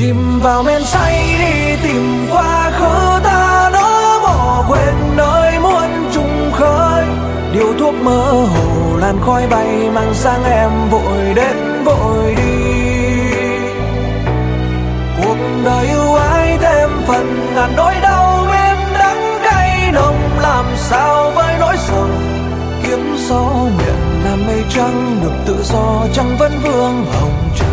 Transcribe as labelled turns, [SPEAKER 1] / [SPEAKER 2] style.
[SPEAKER 1] chìm vào men say đi tìm quá khứ ta nó bỏ quên nơi muốn chung khơi. Điều thuốc mơ hồ làn khói bay mang sang em vội đến vội đi. Cuộc đời ưu ái thêm phần ngàn nỗi đau bên đắng cay nồng, làm sao với nỗi sầu kiếm gió nguyện làm mây trắng được tự do, trăng vẫn vương hồng trời.